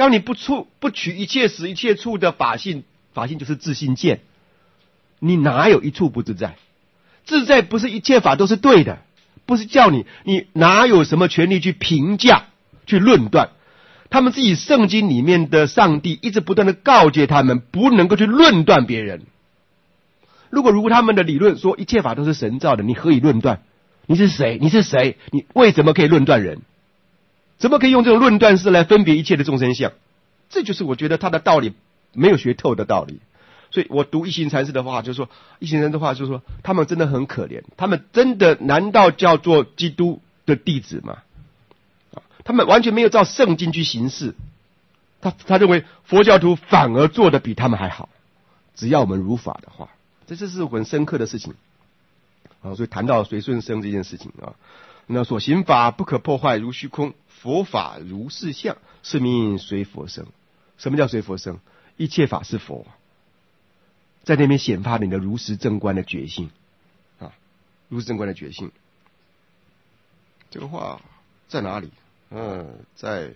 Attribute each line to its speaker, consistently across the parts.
Speaker 1: 当你不取一切时一切处的法性，法性就是自性见，你哪有一处不自在？自在不是一切法都是对的，不是叫你哪有什么权利去评价去论断。他们自己圣经里面的上帝一直不断的告诫他们，不能够去论断别人。如果他们的理论说一切法都是神造的，你何以论断？你是谁？你是谁？你为什么可以论断人？怎么可以用这种论断式来分别一切的众生相？这就是我觉得他的道理没有学透的道理。所以我读一行禅师的话，就是说，一行禅师的话就是说，他们真的很可怜，他们真的难道叫做基督的弟子吗？他们完全没有照圣经去行事，他认为佛教徒反而做得比他们还好，只要我们如法的话，这是很深刻的事情啊。所以谈到随顺生这件事情啊，那所行法不可破坏如虚空，佛法如是相，是名随佛生。什么叫随佛生？一切法是佛，在那边显发你的如实正观的觉性啊，如实正观的觉性。这个话在哪里？在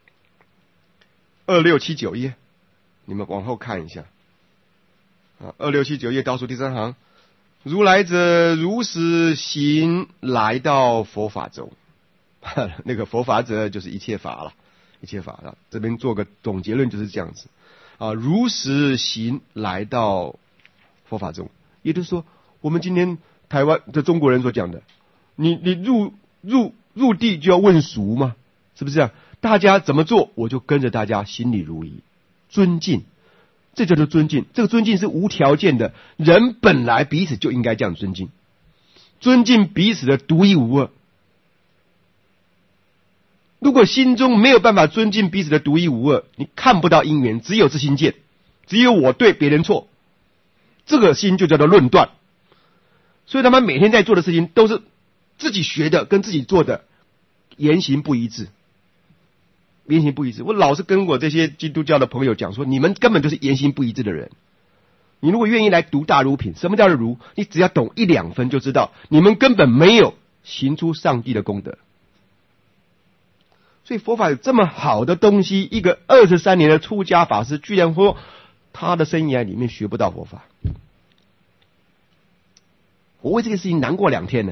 Speaker 1: 2679页，你们往后看一下啊，2679页倒数第3行，如来者如实行来到佛法中，那个佛法者就是一切法了，一切法了。这边做个总结论就是这样子啊，如实行来到佛法中，也就是说，我们今天台湾的中国人所讲的，你入地就要问俗嘛，是不是啊？大家怎么做，我就跟着大家，心里如一，尊敬，这叫做尊敬。这个尊敬是无条件的，人本来彼此就应该这样尊敬，尊敬彼此的独一无二。如果心中没有办法尊敬彼此的独一无二，你看不到因缘，只有自心见，只有我对别人错，这个心就叫做论断。所以他们每天在做的事情都是自己学的跟自己做的言行不一致，言行不一致。我老是跟我这些基督教的朋友讲说，你们根本就是言行不一致的人。你如果愿意来读大儒品，什么叫做儒？你只要懂1-2分就知道，你们根本没有行出上帝的功德。所以佛法有这么好的东西，一个23年的出家法师居然说他的生涯里面学不到佛法。我为这个事情难过2天呢，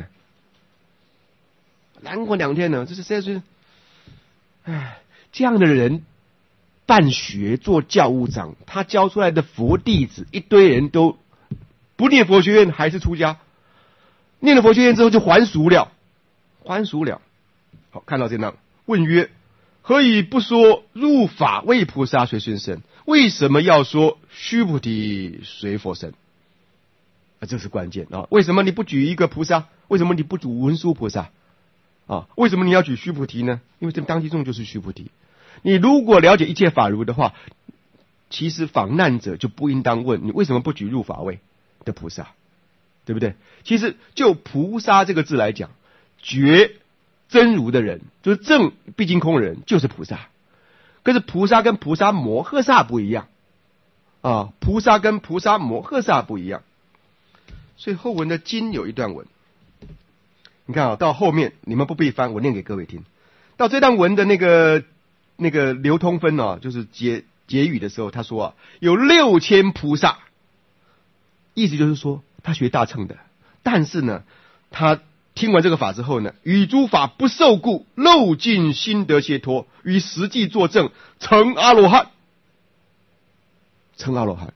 Speaker 1: 难过2天呢，这是实在是，这样的人办学做教务长，他教出来的佛弟子一堆人都不念佛学院还是出家，念了佛学院之后就还俗了，还俗了。好，看到这张问曰：何以不说入法为菩萨随顺生？为什么要说须菩提随佛生？这是关键啊！为什么你不举一个菩萨？为什么你不举文殊菩萨？为什么你要举须菩提呢？因为这当机众就是须菩提。你如果了解一切法如的话，其实访难者就不应当问你为什么不举入法位的菩萨，对不对？其实就菩萨这个字来讲，觉真如的人，就是正毕竟空人，就是菩萨。可是菩萨跟菩萨摩诃萨不一样啊，菩萨跟菩萨摩诃萨不一样。所以后文的经有一段文，你看到后面你们不必翻，我念给各位听。到这段文的那个流通分就是结语的时候，他说有6000菩萨，意思就是说他学大乘的，但是呢，他听完这个法之后呢，与诸法不受故，漏尽心得解脱，与实际作证，成阿罗汉，成阿罗汉，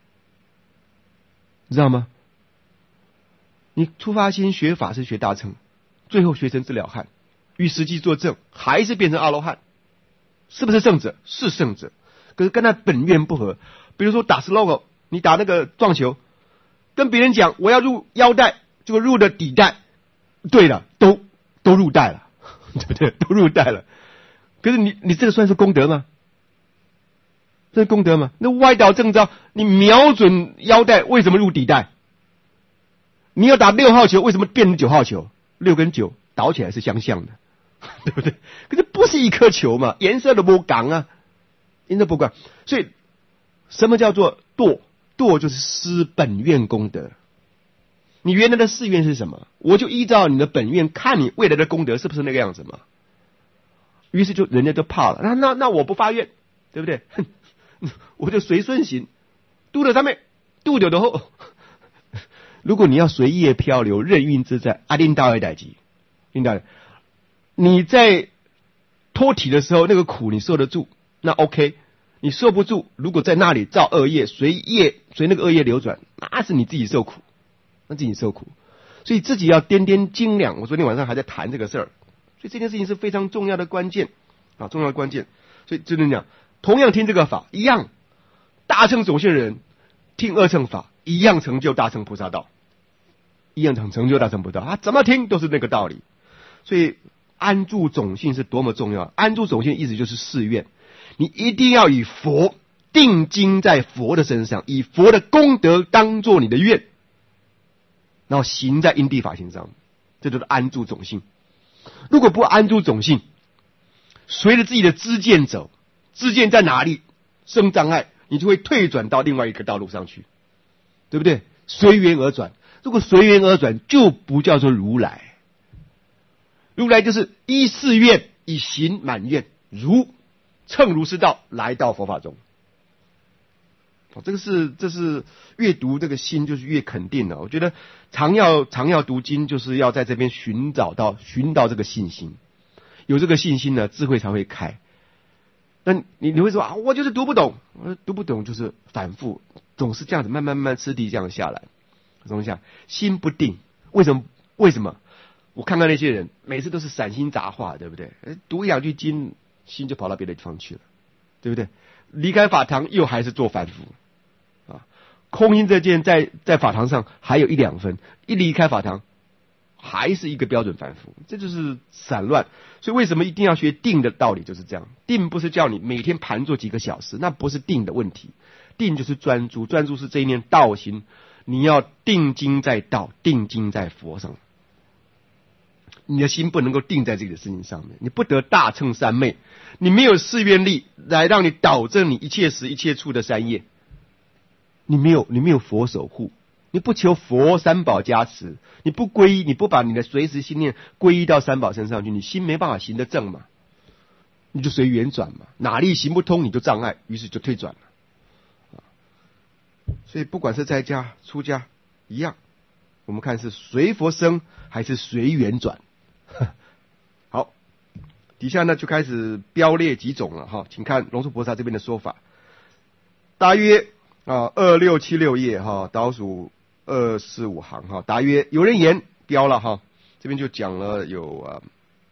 Speaker 1: 你知道吗？你出发心学法是学大乘，最后学成自了汉，与实际作证，还是变成阿罗汉，是不是圣者？是圣者，可是跟他本愿不合。比如说打 slogan， 你打那个撞球，跟别人讲我要入腰带，结果入的底带，对了，都入带了，对不对？都入带了。可是你这个算是功德吗？这是功德吗？那歪倒正着，你瞄准腰带，为什么入底带？你要打6号球，为什么变成9号球？6跟9倒起来是相像的，对不对？可是不是一颗球嘛，颜色都不港啊，颜色不港。所以什么叫做堕？堕就是失本愿功德。你原来的誓愿是什么？我就依照你的本愿，看你未来的功德是不是那个样子嘛。于是就人家就怕了，那我不发愿， 对不对？我就随顺行，渡了上面，渡了的后。如果你要随业漂流，任运自在，领导的代志，领导，你在脱体的时候，那个苦你受得住，那 OK。你受不住，如果在那里造恶业，随那个恶业流转，那是你自己受苦，所以自己要掂掂斤两。我昨天晚上还在谈这个事儿，所以这件事情是非常重要的关键啊，重要的关键。所以就能讲，同样听这个法一样，大乘种性人听二乘法一样成就大乘菩萨道，他怎么听都是那个道理。所以安住种性是多么重要，安住种性意思就是誓愿。你一定要以佛定睛在佛的身上，以佛的功德当作你的愿，然后行在因地法行上，这就是安住种性。如果不安住种性，随着自己的知见走，知见在哪里生障碍，你就会退转到另外一个道路上去，对不对？随缘而转，如果随缘而转，就不叫做如来。如来就是依誓愿，以行满愿，乘如是道来到佛法中。这是越读这个心就是越肯定了。我觉得常要读经，就是要在这边寻到这个信心，有这个信心呢，智慧才会开。那你会说啊，我就是读不懂，就是反复，总是这样子慢慢次第这样下来，心不定。为什么？我看看那些人，每次都是散心杂话，对不对？读两句经，心就跑到别的地方去了，对不对？离开法堂又还是做反复啊！空因这件在法堂上还有1-2分，一离开法堂还是一个标准反复，这就是散乱。所以为什么一定要学定的道理就是这样？定不是叫你每天盘坐几个小时，那不是定的问题。定就是专注，专注是这一念道心，你要定睛在道，定睛在佛上。你的心不能够定在这个事情上面，你不得大乘三昧，你没有誓愿力来让你导正你一切时一切处的三业，你没有佛守护，你不求佛三宝加持，你不皈依，你不把你的随时心念皈依到三宝身上去，你心没办法行得正嘛，你就随缘转嘛，哪里行不通你就障碍，于是就退转了。所以不管是在家出家一样，我们看是随佛生还是随缘转。好，底下呢就开始标列几种了哈，请看龙树菩萨这边的说法，大约2676页哈，倒数245行哈，大约有人言标了哈，这边就讲了有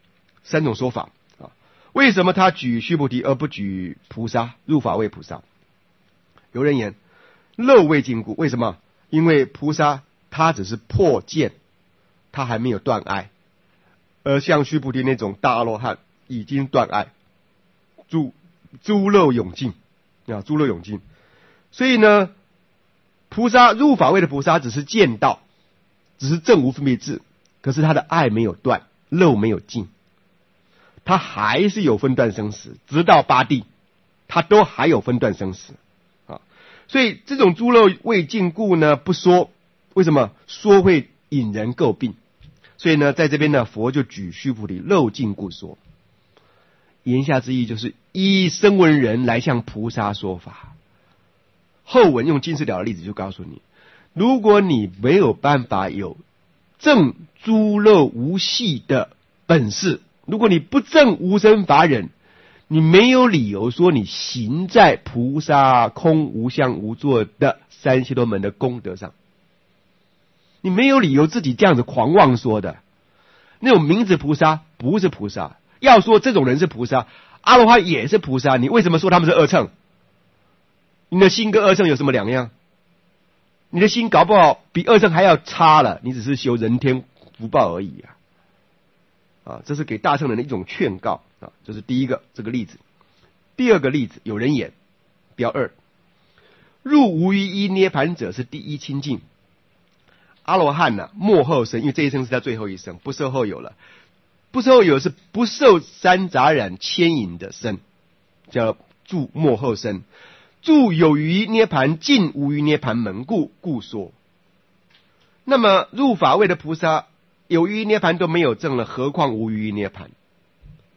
Speaker 1: 3种说法啊。为什么他举须菩提而不举菩萨入法位菩萨？有人言漏未尽故，为什么？因为菩萨他只是破见，他还没有断爱。而像须菩提那种大阿罗汉已经断爱，诸漏永尽啊，诸漏永尽。所以呢，菩萨入法位的菩萨只是见道，只是证无分别智，可是他的爱没有断，漏没有尽，他还是有分段生死，直到八地，他都还有分段生死啊。所以这种诸漏未尽故呢，不说，为什么？说会引人诟病。所以呢，在这边呢，佛就举须菩提漏尽故说，言下之意就是依声闻人来向菩萨说法。后文用金翅鸟的例子就告诉你，如果你没有办法有证诸漏无系的本事，如果你不证无生法忍，你没有理由说你行在菩萨空无相无作的三悉陀门的功德上。你没有理由自己这样子狂妄说的，那种名字菩萨不是菩萨，要说这种人是菩萨，阿罗汉也是菩萨，你为什么说他们是二乘？你的心跟二乘有什么两样？你的心搞不好比二乘还要差了，你只是修人天福报而已啊！这是给大乘人的一种劝告啊，这是第一个这个例子。第二个例子，有人言标2，入无余一涅盘者是第一清净。阿罗汉呢，末后生，因为这一生是他最后一生，不受后有了。不受后有是不受三杂染牵引的生，叫住末后生。住有余涅盘，尽无余涅盘门故说。那么入法位的菩萨有余涅盘都没有证了，何况无余涅盘？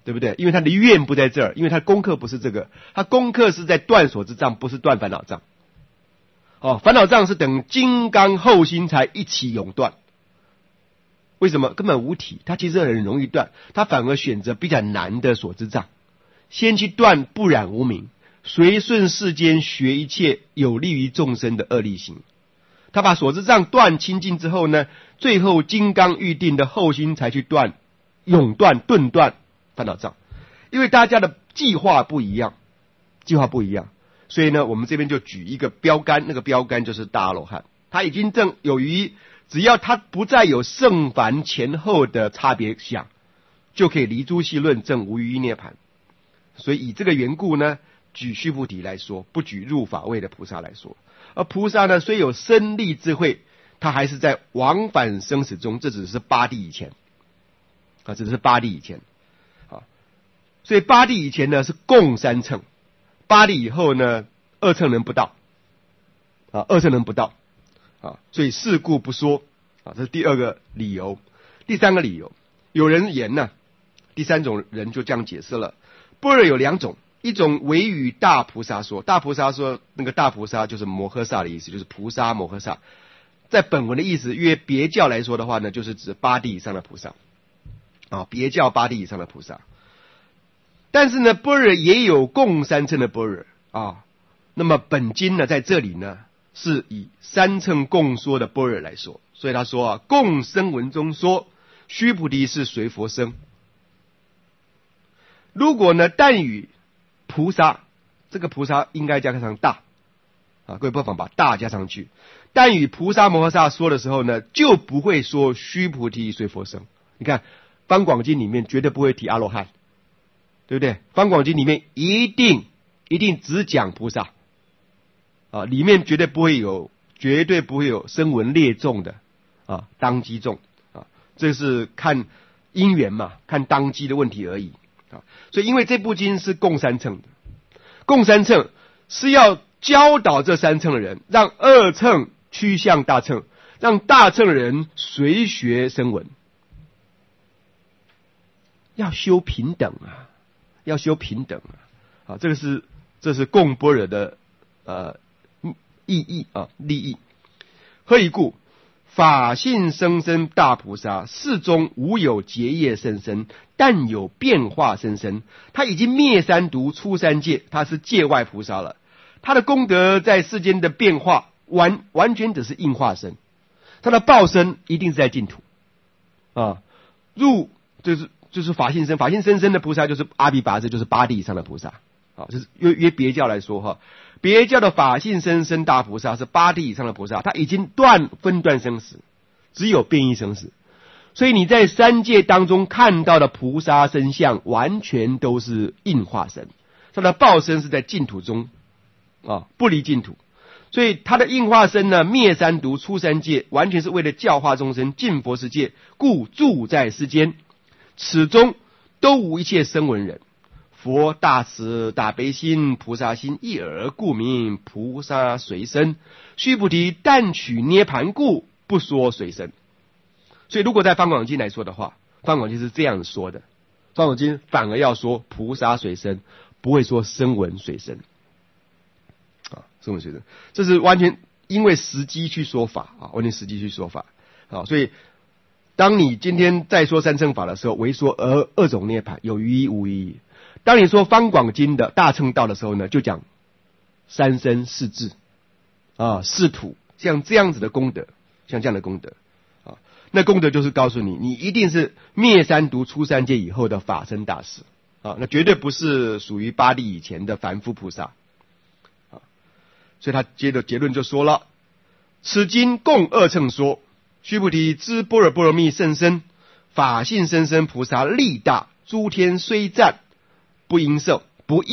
Speaker 1: 对不对？因为他的愿不在这儿，因为他功课不是这个，他功课是在断所知障，不是断烦恼障。烦恼障是等金刚后心才一起永断。为什么？根本无体，他其实很容易断，他反而选择比较难的所知障，先去断不染无明，随顺世间学一切有利于众生的恶利行。他把所知障断清净之后呢，最后金刚预定的后心才去断永断顿断烦恼障。因为大家的计划不一样，所以呢，我们这边就举一个标杆，那个标杆就是大阿罗汉，他已经证有余，只要他不再有圣凡前后的差别想，就可以离诸系论证无余涅盘。所以以这个缘故呢，举须菩提来说，不举入法位的菩萨来说。而菩萨呢，虽有深利智慧，他还是在往返生死中，这只是八地以前只是八地以前所以八地以前呢是共三乘，八地以后呢二乘人不到所以事故不说这是第二个理由。第三个理由，有人言呢，第三种人就这样解释了，般若有两种，一种唯与大菩萨说，大菩萨说那个大菩萨就是摩诃萨的意思，就是菩萨摩诃萨，在本文的意思，约别教来说的话呢，就是指八地以上的菩萨别教八地以上的菩萨。但是呢，般若也有共三乘的般若那么本经呢，在这里呢是以三乘共说的般若来说，所以他说共生文中说须菩提是随佛生。如果呢但与菩萨，这个菩萨应该加上大各位不妨把大加上去，但与菩萨摩诃萨说的时候呢，就不会说须菩提随佛生。你看方广经里面绝对不会提阿罗汉，对不对？方广经里面一定只讲菩萨里面绝对不会有声闻列众的当机众这是看因缘嘛，看当机的问题而已所以因为这部经是共三乘的，共三乘是要教导这三乘的人，让二乘趋向大乘，让大乘的人随学声闻，要修平等这是共般若的意义利益。何以故？法性生身大菩萨世中无有结业甚深，但有变化甚深。他已经灭三毒出三界，他是界外菩萨了。他的功德在世间的变化完全只是应化身，他的报身一定是在净土就是法性生的菩萨，就是阿毗跋致，就是八地以上的菩萨就是约别教来说别教的法性生大菩萨是八地以上的菩萨，他已经分断生死，只有变异生死。所以你在三界当中看到的菩萨身相完全都是应化身，他的报身是在净土中不离净土。所以他的应化身呢，灭三毒出三界，完全是为了教化众生进佛世界，故住在世间。此中都无一切声闻人。佛大慈大悲心菩萨心一耳，故名菩萨随身。须菩提但取涅盘故，不说随身。所以如果在方广经来说的话，方广经是这样说的，方广经反而要说菩萨随身，不会说声闻随身声闻随身，这是完全因为时机去说法完全时机去说法所以当你今天在说三乘法的时候，唯说二种涅盘，有余义无余义。当你说方广经的大乘道的时候呢，就讲三身四智四土，像这样子的功德，像这样的功德那功德就是告诉你，你一定是灭三毒出三界以后的法身大士那绝对不是属于八地以前的凡夫菩萨所以他接着结论就说了，此经共二乘说，须菩提知般若波罗蜜甚深，法性生身菩萨力大，诸天虽赞不应受。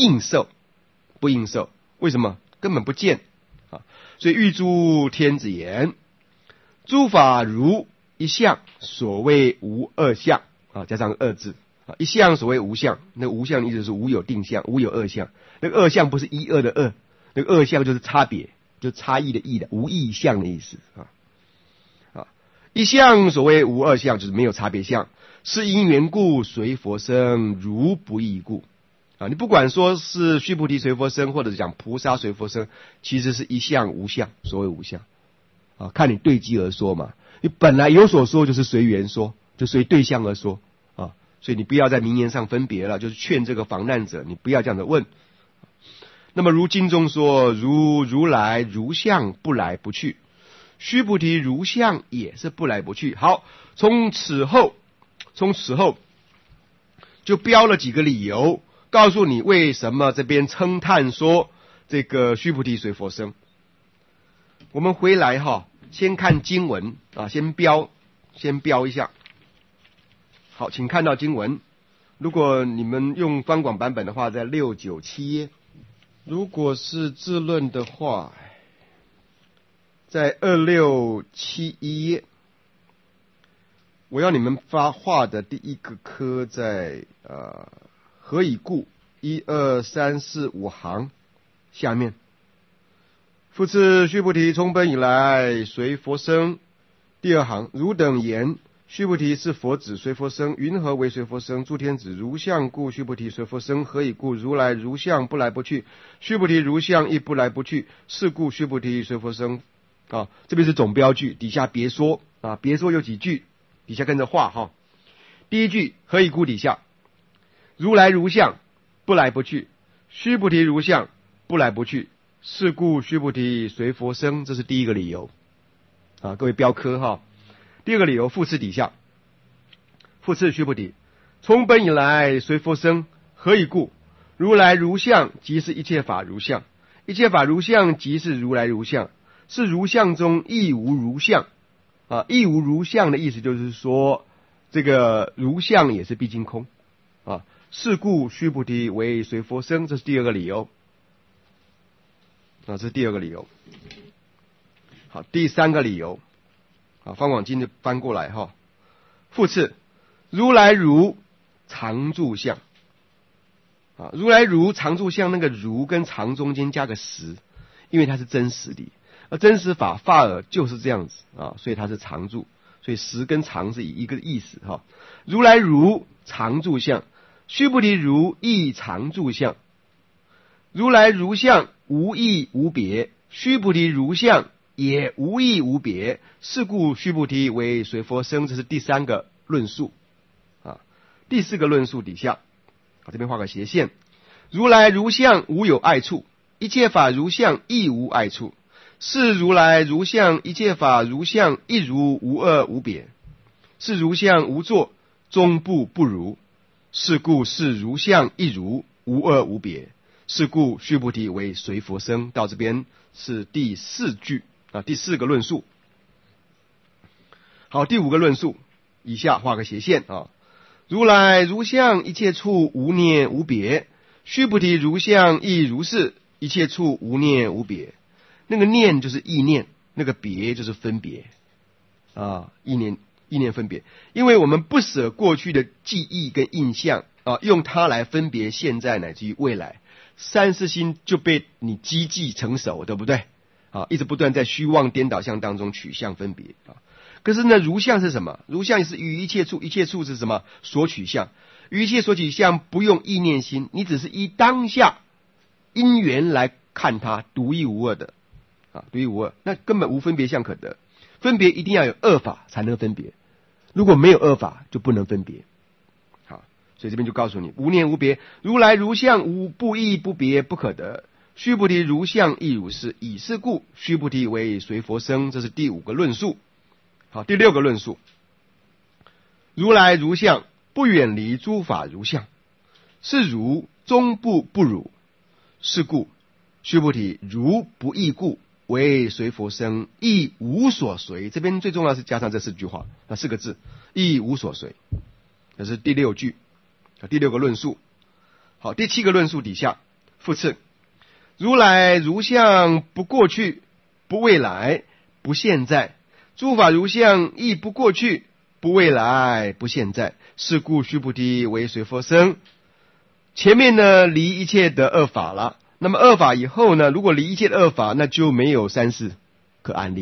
Speaker 1: 为什么？根本不见所以欲诸天子言，诸法如一相，所谓无二相加上二字一相所谓无相，那个无相的意思是无有定相，无有二相。那个二相不是一二的二，那个二相就是差别，就差异的异的，无异相的意思一相所谓无二相，就是没有差别相，是因缘故随佛生，如不异故。你不管说是须菩提随佛生，或者讲菩萨随佛生，其实是一相无相，所谓无相看你对机而说嘛。你本来有所说就是随缘说，就随对象而说所以你不要在名言上分别了，就是劝这个访难者，你不要这样的问。那么如经中说，如来如相不来不去，须菩提如相也是不来不去。好，从此后就标了几个理由，告诉你为什么这边称叹说这个须菩提随佛生。我们回来先看经文先标一下。好，请看到经文。如果你们用翻广版本的话，在697页；如果是自论的话，在2671页。我要你们画的第一个科在何以故1、2、3、4、5行下面。复次须菩提从本以来随佛生。第二行，汝等言须菩提是佛子随佛生，云何为随佛生？诸天子如相故须菩提随佛生，何以故？如来如相不来不去，须菩提如相亦不来不去，是故须菩提随佛生。这边是总标句，底下别说别说有几句，底下跟着画第一句何以故底下，如来如相不来不去，须菩提如相不来不去，是故须菩提随佛生，这是第一个理由各位标科第二个理由，复次底下，复次须菩提从本以来随佛生，何以故？如来如相即是一切法如相，一切法如相即是如来如相，是如相中亦无如相亦无如相的意思就是说，这个如相也是毕竟空是故须菩提为随佛生，这是第二个理由这是第二个理由。好，第三个理由翻广经就翻过来复次如来如常住相如来如常住相，那个如跟常中间加个实，因为它是真实的，而真实法尔就是这样子所以它是常住，所以实跟常是一个意思如来如常住相，须菩提如亦常住相，如来如相无异无别，须菩提如相也无异无别，是故须菩提为随佛生，这是第三个论述第四个论述底下这边画个斜线，如来如相无有碍处，一切法如相亦无碍处，是如来如相一切法如相亦如无二无别，是如相无作终不不如，是故是如相亦如无二无别，是故须菩提为随佛生。到这边是第四句第四个论述。好，第五个论述，以下画个斜线如来如相一切处无念无别，须菩提如相亦如是，一切处无念无别。那个念就是意念，那个别就是分别意念分别。因为我们不舍过去的记忆跟印象用它来分别现在乃至于未来，三世心就被你积记成熟，对不对一直不断在虚妄颠倒相当中取相分别可是呢，如相是什么？如相是于一切处，一切处是什么？所取相。于一切所取相不用意念心，你只是依当下因缘来看它，独一无二的独一无二，那根本无分别相可得。分别一定要有二法才能分别，如果没有二法就不能分别所以这边就告诉你，无念无别，如来如相无不异不别不可得，须菩提如相亦如是，以是故须菩提为随佛生，这是第五个论述。好，第六个论述，如来如相不远离诸法如相，是如终不不如，是故须菩提如不异故为随佛生，亦无所随。这边最重要是加上这四句话四个字，亦无所随，这是第六句第六个论述。好，第七个论述底下复次，如来如相不过去不未来不现在，诸法如相亦不过去不未来不现在，是故须菩提为随佛生。前面呢离一切的二法了，那么二法以后呢，如果离一切的二法，那就没有三世可安立，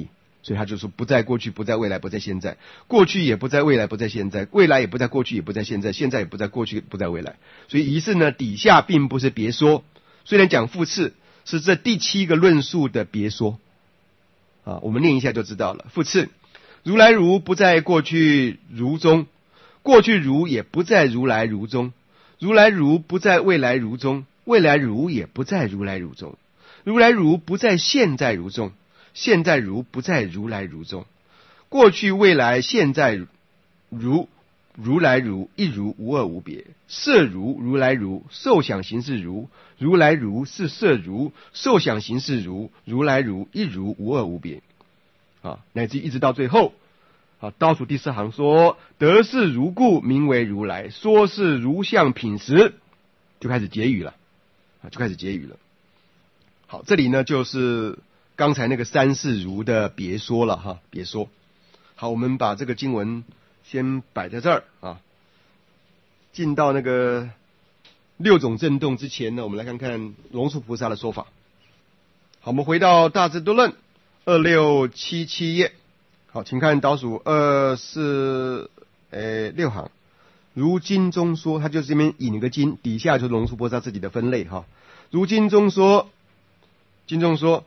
Speaker 1: 所以他就说不在过去，不在未来，不在现在，过去也不在未来，不在现在，未来也不在过去，也不在现在，现在也不在过去，不在未来。所以仪式呢，底下并不是别说，虽然讲复次是这第7个论述的别说啊，我们念一下就知道了。复次，如来如不在过去如中，过去如也不在如来如中，如来如不在未来如中，未来如也不在如来如中，如来如不在现在如中，现在如不在如来如中，过去未来现在如如来如一如无二无别，色如如来如，受想行识如如来如是色如，受想行识如如来如一如无二无别啊，乃至一直到最后啊，倒数第4行说得是如故名为如来，说是如相品实，就开始结语了啊，就开始结语了。好，这里呢就是刚才那个三世如的别说了哈，别说。好，我们把这个经文先摆在这儿啊。进到那个6种震动之前呢，我们来看看龙树菩萨的说法。好，我们回到大智度论2677页。好，请看倒数6行。如经中说，他就是这边引一个经，底下就是龙树菩萨自己的分类哈。如经中说，经中说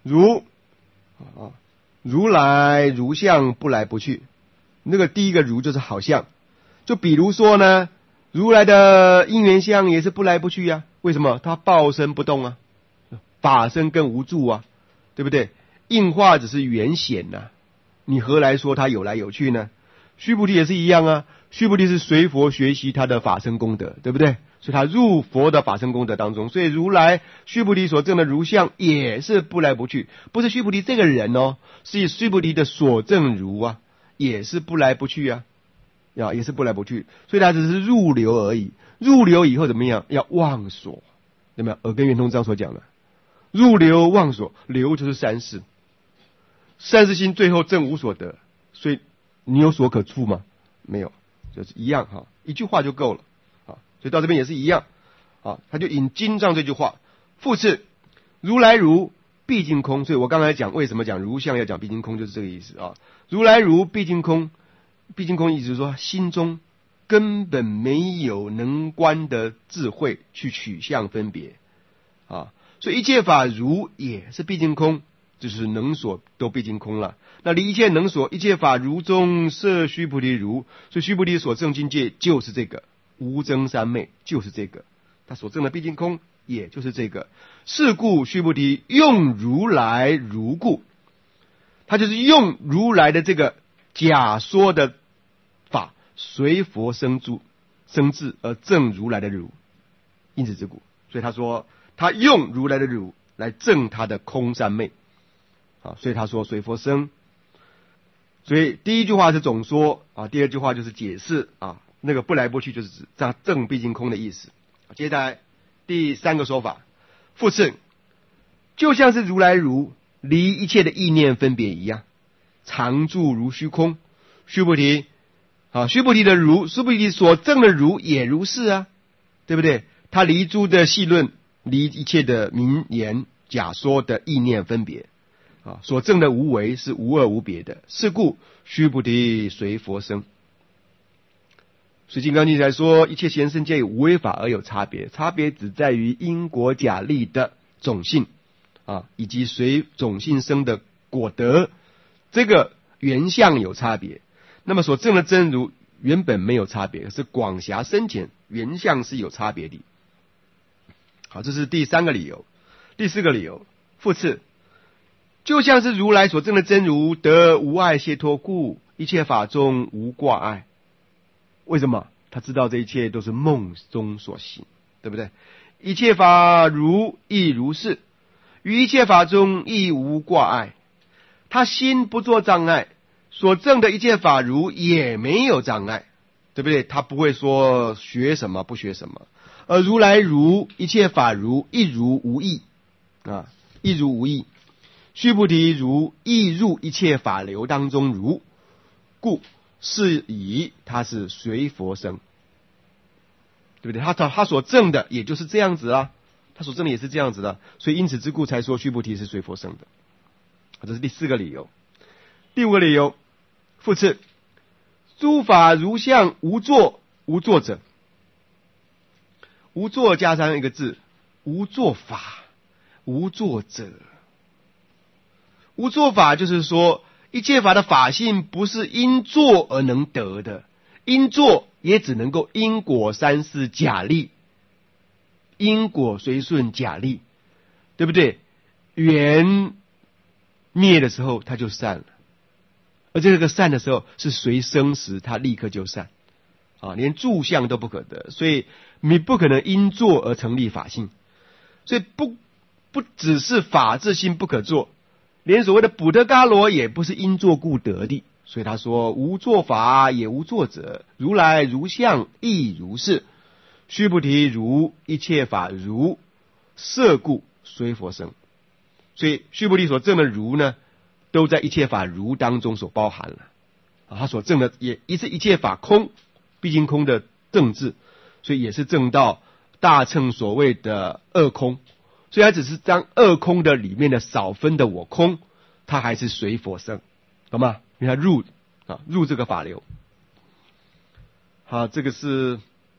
Speaker 1: 如来如相不来不去，那个第一个如就是好像，就比如说呢，如来的因缘相也是不来不去啊，为什么？他报身不动啊，法身更无助啊，对不对？应化只是缘显啊，你何来说他有来有去呢？须菩提也是一样啊，须菩提是随佛学习他的法身功德，对不对？所以他入佛的法身功德当中，所以如来须菩提所证的如相也是不来不去，不是须菩提这个人哦，是以须菩提的所证如啊，也是不来不去啊，也是不来不去，所以他只是入流而已。入流以后怎么样？要忘所，有没有？耳根圆通章所讲的，入流忘所，流就是三世，三世心最后证无所得，所以你有所可触吗？没有，就是一样哈，一句话就够了。所以到这边也是一样啊，他就引经藏这句话，复次如来如毕竟空，所以我刚才讲为什么讲如相要讲毕竟空，就是这个意思啊。如来如毕竟空，毕竟空意思是说心中根本没有能观的智慧去取相分别啊，所以一切法如也是毕竟空，就是能所都毕竟空了。那离一切能所，一切法如中摄须菩提如，所以须菩提所证境界就是这个。无争三昧就是这个，他所证的毕竟空也就是这个。是故须菩提用如来如故，他就是用如来的这个假说的法随佛生智而证如来的如，因此之故。所以他说他用如来的如来证他的空三昧啊，所以他说随佛生。所以第一句话是总说啊，第二句话就是解释啊。那个不来不去就是指证毕竟空的意思。接下来第3个说法，复次，就像是如来如离一切的意念分别一样，常住如虚空。须菩提须菩提的如，须菩提所证的如也如是啊，对不对？他离诸的细论，离一切的名言假说的意念分别所证的无为是无二无别的，是故须菩提随佛生。所以金刚经才说一切贤圣皆有无为法而有差别，差别只在于因果假立的种性以及随种性生的果德，这个原相有差别。那么所证的真如原本没有差别，是广狭深浅原相是有差别的。好，这是第3个理由。第4个理由，复次，就像是如来所证的真如得无碍解脱故，一切法中无挂碍。为什么？他知道这一切都是梦中所行，对不对？一切法如亦如是，于一切法中亦无挂碍。他心不做障碍，所证的一切法如也没有障碍，对不对？他不会说学什么不学什么。而如来如一切法如亦如无异亦如无异。须菩提如亦入一切法流当中如，故是以他是随佛生，对不对？他所证的也就是这样子啊，他所证的也是这样子的，所以因此之故才说须菩提是随佛生的。这是第4个理由。 第五个理由，复次，诸法如相，无作，无作者。无作加上一个字，无作法，无作者。无作法就是说，一切法的法性不是因作而能得的，因作也只能够因果三世假立，因果随顺假立，对不对？缘灭的时候它就散了，而这个散的时候是随生时它立刻就散啊，连住相都不可得，所以你不可能因作而成立法性，所以不只是法自性不可作，连所谓的补特伽罗也不是因作故得的。所以他说无作法也无作者，如来如相亦如是。须菩提，如一切法如色故虽佛生。所以须菩提所证的如呢，都在一切法如当中所包含了啊，他所证的也是一切法空，毕竟空的正字，所以也是证到大乘所谓的二空，所以他只是将二空的里面的少分的我空，他还是随佛生，懂吗？因为他入这个法流。好，这是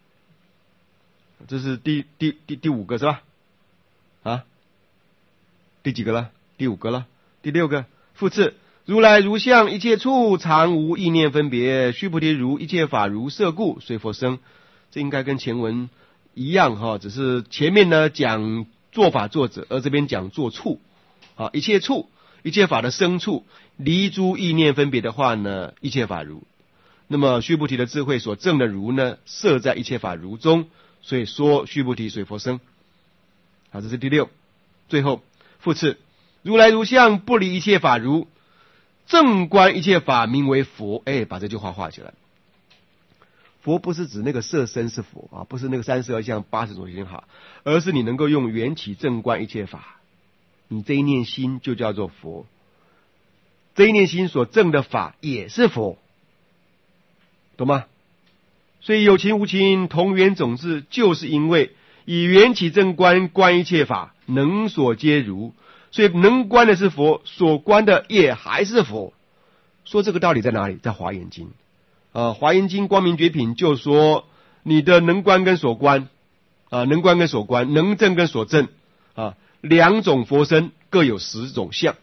Speaker 1: 第五个是吧？啊，第几个了？第五个了。第六个，复次，如来如相，一切处常无意念分别。须菩提，如一切法如色故随佛生。这应该跟前文一样哈，只是前面呢讲作法作者，而这边讲作处啊，一切处。一切法的生处离诸意念分别的话呢，一切法如。那么须菩提的智慧所证的如呢，摄在一切法如中，所以说须菩提随佛生。好，这是第六。最后复次，如来如相，不离一切法如，正观一切法名为佛。把这句话画起来。佛不是指那个色身是佛啊，不是那个32相80种心哈，而是你能够用缘起正观一切法，你这一念心就叫做佛，这一念心所证的法也是佛，懂吗？所以有情无情同源种智，就是因为以缘起正观观一切法，能所皆如，所以能观的是佛，所观的也还是佛。说这个道理在哪里？在华严经华严经光明觉品就说，你的能观跟所观能观跟所观，能证跟所证两种佛身各有10种相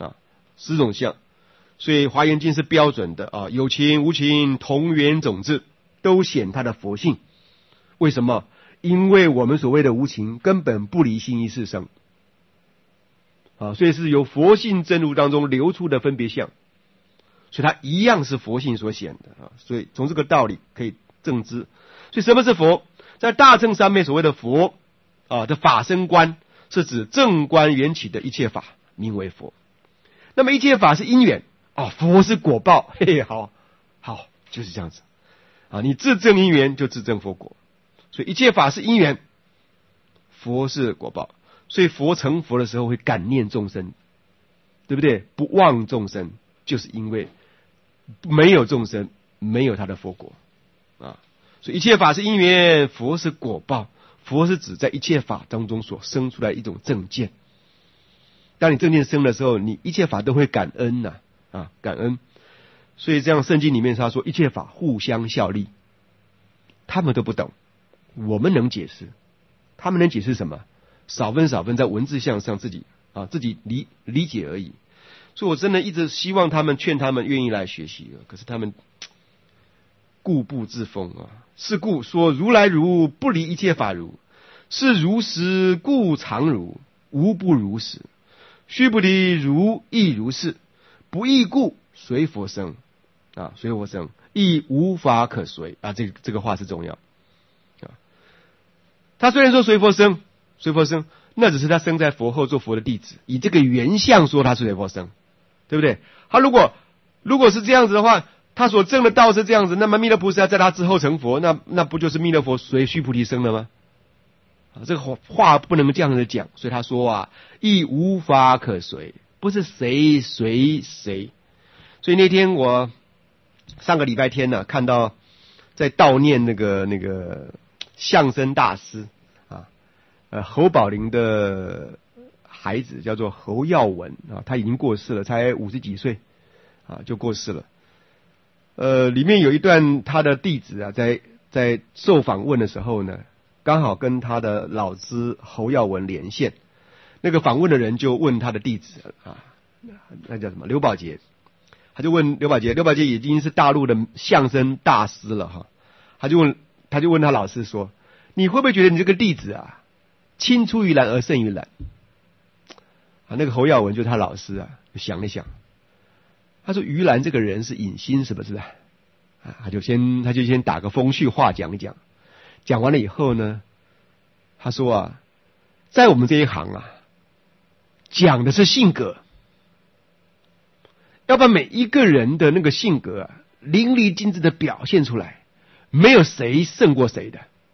Speaker 1: 10种相，所以华严经是标准的有情无情同源种智，都显他的佛性。为什么？因为我们所谓的无情根本不离心一事生所以是由佛性真如当中流出的分别相，所以它一样是佛性所显的所以从这个道理可以证知。所以什么是佛？在大乘上面所谓的佛的法身观，是指正观缘起的一切法名为佛。那么一切法是因缘佛是果报，好就是这样子你自证因缘就自证佛果，所以一切法是因缘，佛是果报。所以佛成佛的时候会感念众生，对不对？不忘众生，就是因为没有众生，没有他的佛果所以一切法是因缘，佛是果报。佛是指在一切法当中所生出来一种正见。当你正见生的时候，你一切法都会感恩感恩。所以这样圣经里面他说一切法互相效力，他们都不懂，我们能解释。他们能解释什么？少分在文字相上自己理解而已。所以我真的一直希望劝他们愿意来学习，可是他们固步自封是故说如来如不离一切法如，是如实故常如，无不如实。须菩提，如亦如是，不异故随佛生随佛生亦无法可随这个话是重要他虽然说随佛生，那只是他生在佛后做佛的弟子，以这个原相说他是随佛生，对不对？他如果是这样子的话，他所证的道是这样子，那么弥勒菩萨在他之后成佛，那不就是弥勒佛随须菩提生了吗？这个话不能这样子讲，所以他说亦无法可随，不是谁随谁。所以那天我上个礼拜天看到在悼念那个相声大师侯宝林的孩子叫做侯耀文他已经过世了，才50几岁就过世了。里面有一段他的弟子啊，在受访问的时候呢，刚好跟他的老师侯耀文连线。那个访问的人就问他的弟子啊，那叫什么刘宝杰，他就问刘宝杰已经是大陆的相声大师了哈，他就问他老师说，你会不会觉得你这个弟子啊，青出于蓝而胜于蓝？啊，那个侯耀文就是他老师啊，就想了想，他说于兰这个人是影星是不是啊？他就先打个风趣话讲一讲，讲完了以后呢，他说啊，在我们这一行啊，讲的是性格，要把每一个人的那个性格啊，淋漓尽致的表现出来，没有谁胜过谁的。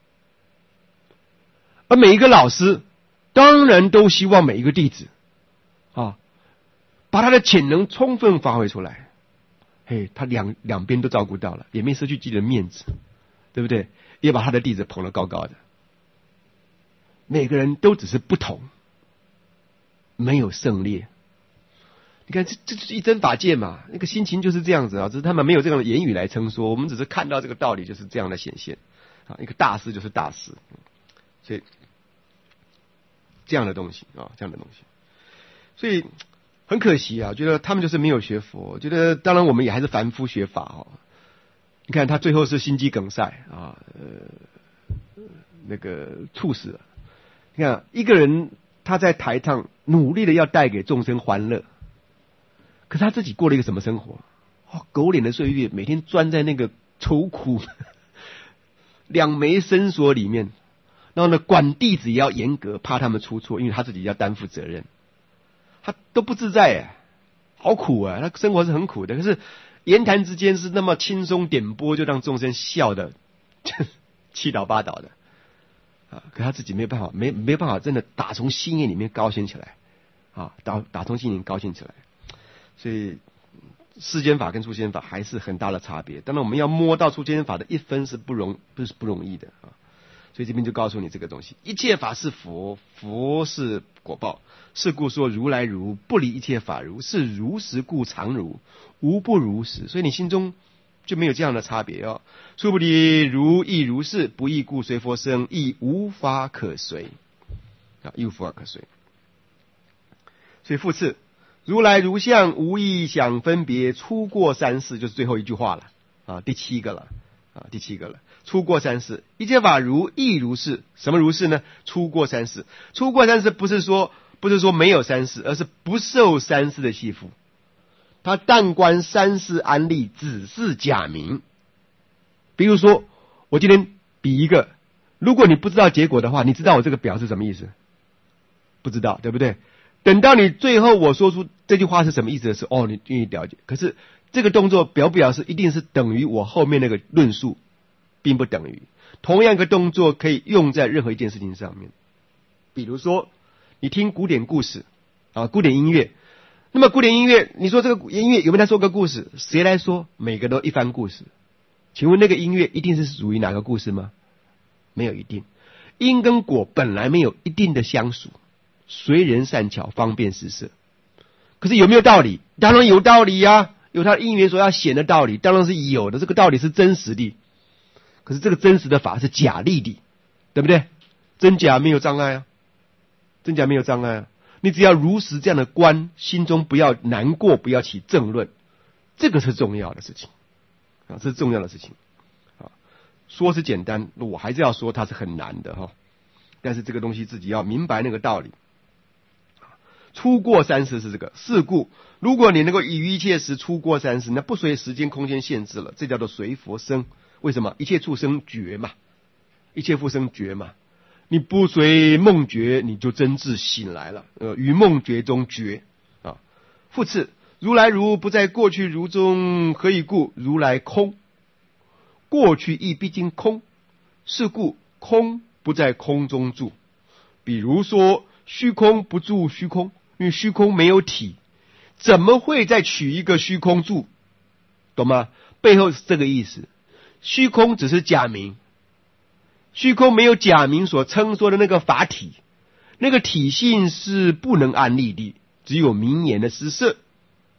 Speaker 1: 而每一个老师当然都希望每一个弟子啊，把他的潜能充分发挥出来。嘿，他两边都照顾到了，也没失去自己的面子，对不对？也把他的弟子捧得高高的。每个人都只是不同，没有胜劣。你看，这就是一针法界嘛，那个心情就是这样子啊，只是他们没有这样的言语来称说，我们只是看到这个道理就是这样的显现啊。一个大师就是大师，所以这样的东西啊，这样的东西，所以很可惜啊，觉得他们就是没有学佛。我觉得当然我们也还是凡夫学法哦。你看他最后是心肌梗塞啊，那个猝死了。你看一个人他在台上努力的要带给众生欢乐，可是他自己过了一个什么生活？狗脸的岁月，每天钻在那个愁苦两眉深锁里面，然后呢，管弟子也要严格，怕他们出错，因为他自己要担负责任，他都不自在哎，好苦啊！他生活是很苦的，可是言谈之间是那么轻松点拨，就让众生笑的七倒八倒的啊！可他自己没有办法，没办法，真的打从心眼里面高兴起来啊！打从心里高兴起来，所以世间法跟出仙法还是很大的差别。当然，我们要摸到出仙法的一分是不容易的啊。所以这边就告诉你这个东西，一切法是佛，佛是果报。是故说如来如，不离一切法如，是如实故常如，无不如实。所以你心中就没有这样的差别哦。殊不离如亦如是，不异故随佛生，亦无法可随啊，亦无法可随。所以复次，如来如相，无异想分别，出过三世，就是最后一句话了啊，第七个了。出过三世，一切法如亦如是。什么如是呢？出过三世。出过三世不是说没有三世，而是不受三世的系缚。他但观三世安立，只是假名。比如说，我今天比一个，如果你不知道结果的话，你知道我这个表是什么意思？不知道，对不对？等到你最后我说出这句话是什么意思的时候，你愿意了解。可是这个动作表不表示一定是等于我后面那个论述，并不等于。同样一个动作可以用在任何一件事情上面。比如说你听古典故事啊，古典音乐，那么古典音乐，你说这个音乐有没有在说个故事？谁来说？每个都一番故事。请问那个音乐一定是属于哪个故事吗？没有一定。因跟果本来没有一定的相属，随人善巧，方便施设。可是有没有道理？当然有道理呀，有它因缘所要显的道理，当然是有的。这个道理是真实的，可是这个真实的法是假立的，对不对？真假没有障碍啊，真假没有障碍啊。你只要如实这样的观，心中不要难过，不要起正论，这个是重要的事情啊，这是重要的事情啊。说是简单，我还是要说它是很难的哈。但是这个东西自己要明白那个道理。出过三世是这个，是故如果你能够以于一切时出过三世，那不随时间空间限制了，这叫做随佛生。为什么？一切畜生觉嘛，一切复生觉嘛。你不随梦觉，你就真自醒来了。于梦觉中觉啊。复次，如来如不在过去如中，何以故？如来空，过去亦毕竟空，是故空不在空中住。比如说虚空不住虚空，因为虚空没有体，怎么会再取一个虚空住？懂吗？背后是这个意思。虚空只是假名，虚空没有假名所称说的那个法体，那个体性是不能安立的，只有名言的施设。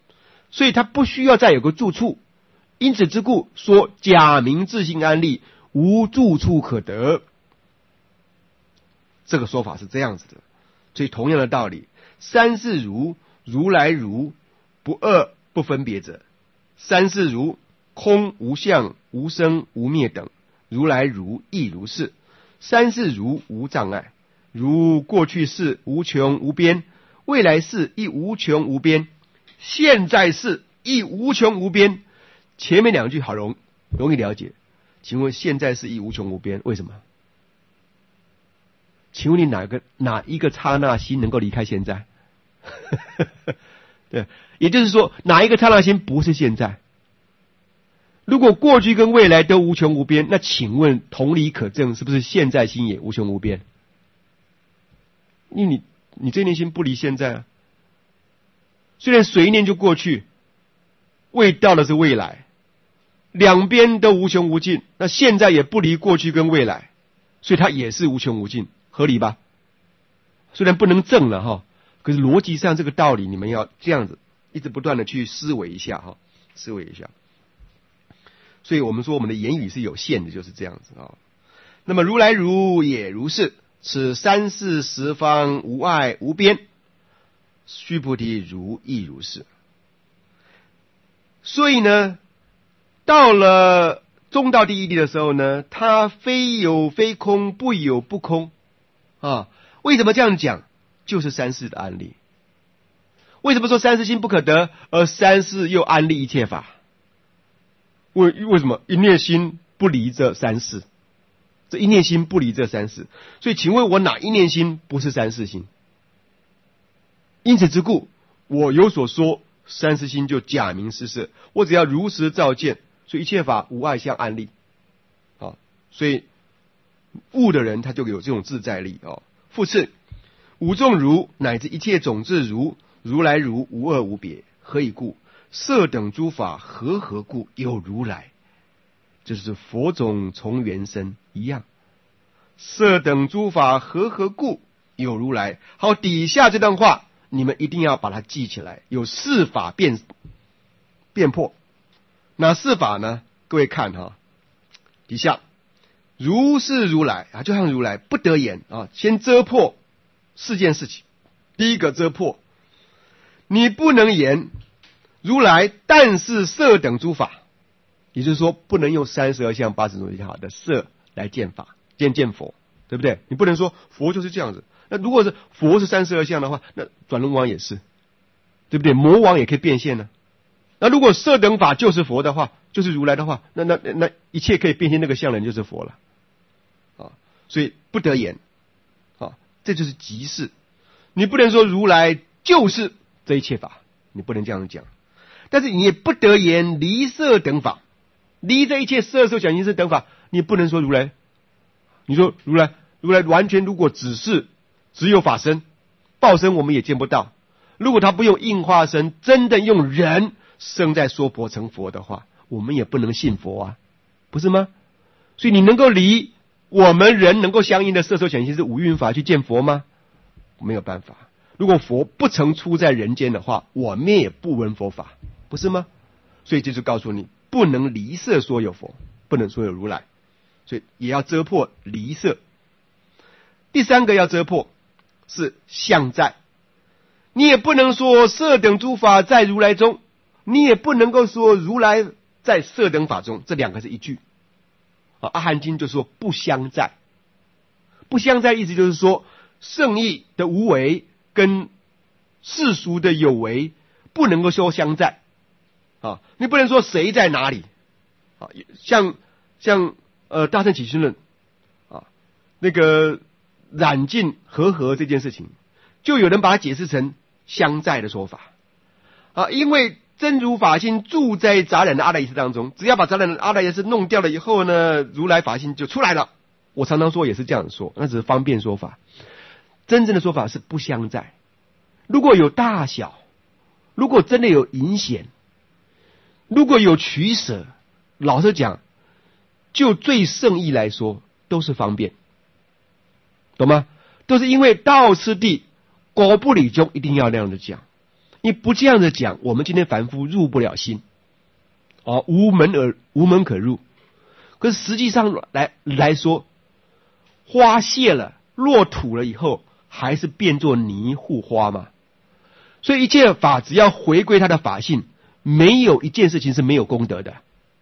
Speaker 1: 所以他不需要再有个住处。因此之故，说假名自性安立，无住处可得。这个说法是这样子的。所以同样的道理，三世如，如来如，不二不分别者。三世如，空无相无生无灭等，如来如亦如是。三世如无障碍，如过去世无穷无边，未来世亦无穷无边，现在世亦无穷无边。前面两句好容易了解。请问现在世亦无穷无边，为什么？请问你哪一个刹那心能够离开现在？对，也就是说，哪一个刹那心不是现在？如果过去跟未来都无穷无边，那请问同理可证，是不是现在心也无穷无边？因为你这念心不离现在啊。虽然随念就过去，未到的是未来，两边都无穷无尽，那现在也不离过去跟未来，所以它也是无穷无尽，合理吧？虽然不能证了哈，可是逻辑上这个道理你们要这样子一直不断的去思维一下哈，思维一下。所以我们说我们的言语是有限的，就是这样子啊。那么如来如也如是，此三世十方无碍无边，须菩提如亦如是。所以呢，到了中道第一地的时候呢，它非有非空，不有不空啊。为什么这样讲？就是三世的安立。为什么说三世心不可得，而三世又安立一切法？为什么一念心不离这三世？这一念心不离这三世，所以请问我哪一念心不是三世心？因此之故，我有所说三世心就假名失色，我只要如实照见，所以一切法无碍相安立。所以悟的人他就有这种自在力哦。复次，五众如乃至一切种智如，如来如无二无别，何以故？色等诸法何故有如来？就是佛种从缘生一样，色等诸法何故有如来？好，底下这段话你们一定要把它记起来。有四法辨破，哪四法呢？各位看哈，底下如是如来啊，就像如来不得言啊，先遮破四件事情。第一个遮破，你不能言如来但是色等诸法，也就是说不能用32相80种好的色来见法见佛，对不对？你不能说佛就是这样子。那如果是佛是32相的话，那转轮王也是，对不对？魔王也可以变现呢。那如果色等法就是佛的话，就是如来的话，那一切可以变现那个相的人就是佛了啊。所以不得言啊，这就是即是。你不能说如来就是这一切法，你不能这样讲。但是你也不得言离色等法，离这一切色受想行识等法，你不能说如来。你说如来完全如果只有法身，报身我们也见不到。如果他不用应化身，真的用人生在娑婆成佛的话，我们也不能信佛啊，不是吗？所以你能够离我们人能够相应的色受想行识五蕴法去见佛吗？没有办法。如果佛不曾出在人间的话，我们也不闻佛法，不是吗？所以这就告诉你，不能离色说有佛，不能说有如来，所以也要遮破离色。第三个要遮破是相在，你也不能说色等诸法在如来中，你也不能够说如来在色等法中，这两个是一句。阿含经就说不相在，不相在意思就是说圣义的无为跟世俗的有为不能够说相在啊，你不能说谁在哪里啊，像大乘起信论啊，那个染尽和这件事情，就有人把它解释成相在的说法啊，因为真如法性住在杂染的阿赖耶识当中，只要把杂染的阿赖耶识弄掉了以后呢，如来法性就出来了。我常常说也是这样说，那只是方便说法。真正的说法是不相在。如果有大小，如果真的有隐显，如果有取舍，老实讲，就最圣义来说，都是方便，懂吗？都是因为道次第果不理中一定要那样的讲， 你不这样子讲，我们今天凡夫入不了心，无门可入。可是实际上来说，花谢了落土了以后，还是变作泥护花嘛。所以一切法只要回归它的法性，没有一件事情是没有功德的。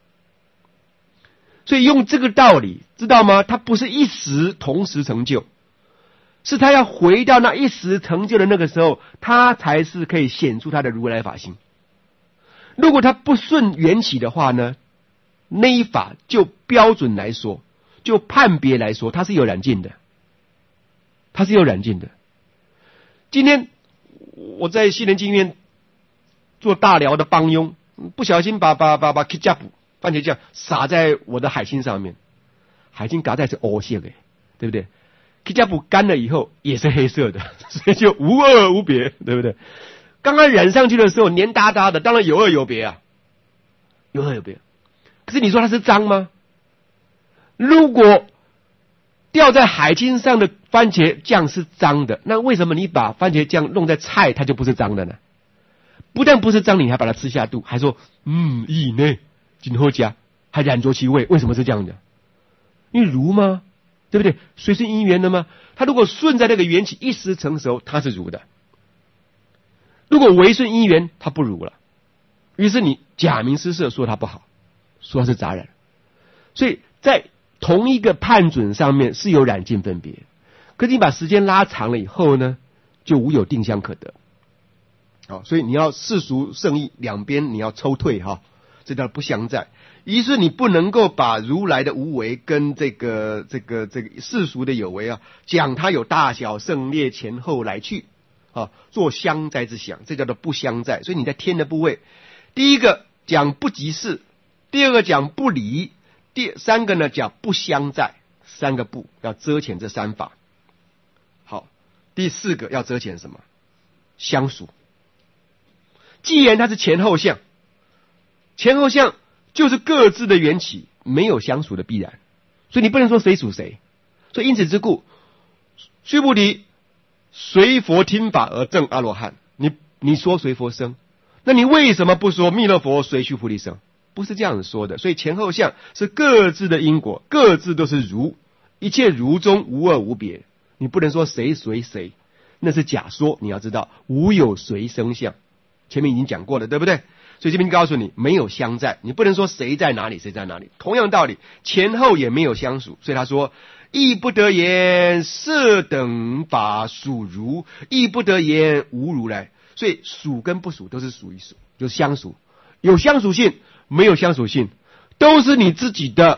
Speaker 1: 所以用这个道理，知道吗？它不是一时同时成就，是他要回到那一时成就的那个时候，他才是可以显出他的如来法性。如果他不顺缘起的话呢，那一法就标准来说，就判别来说，它是有染净的，它是有染净的。今天我在西莲经院做大寮的帮佣，不小心把 ketchup 番茄酱撒在我的海星上面，海星嘎在是黑色的，对不对？ketchup干了以后也是黑色的，所以就无二无别，对不对？刚刚染上去的时候黏哒哒的，当然有二有别啊，有二有别。可是你说它是脏吗？如果掉在海星上的番茄酱是脏的，那为什么你把番茄酱弄在菜，它就不是脏的呢？不但不是脏，你还把它吃下肚，还说意呢，今后加还染着其味，为什么是这样的？因为如吗？对不对？随顺因缘的吗？它如果顺在那个缘起一时成熟，它是如的；如果违顺因缘，它不如了。于是你假名施设说它不好，说它是杂染。所以在同一个判准上面是有染净分别，可是你把时间拉长了以后呢，就无有定相可得。好，所以你要世俗圣义两边你要抽退哈，这叫不相在。于是你不能够把如来的无为跟这个世俗的有为啊，讲它有大小胜劣前后来去啊，做相在之想，这叫做不相在。所以你在天的部位，第一个讲不即事，第二个讲不离，第三个呢讲不相在，三个不要遮遣这三法。好，第四个要遮遣什么？相属。既然它是前后相，前后相就是各自的缘起，没有相属的必然，所以你不能说谁属谁。所以因此之故，须菩提随佛听法而证阿罗汉，你说随佛生，那你为什么不说弥勒佛随须菩提生？不是这样子说的。所以前后相是各自的因果，各自都是如，一切如中无二无别，你不能说谁随谁，那是假说。你要知道无有随生相，前面已经讲过了，对不对？所以这边告诉你没有相在，你不能说谁在哪里谁在哪里。同样道理，前后也没有相属，所以他说亦不得言色等法属如，亦不得言无如来。所以属跟不属都是属于属，就是相属。有相属性没有相属性，都是你自己的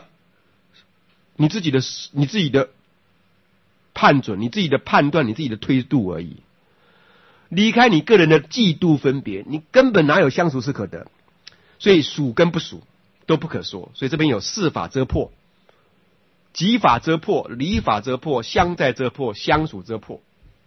Speaker 1: 判准，你自己的判断，你自己的推度而已。离开你个人的嫉妒分别，你根本哪有相属是可得。所以属跟不属都不可说。所以这边有四法遮破，即法遮破，离法遮破，相在遮破，相属遮破。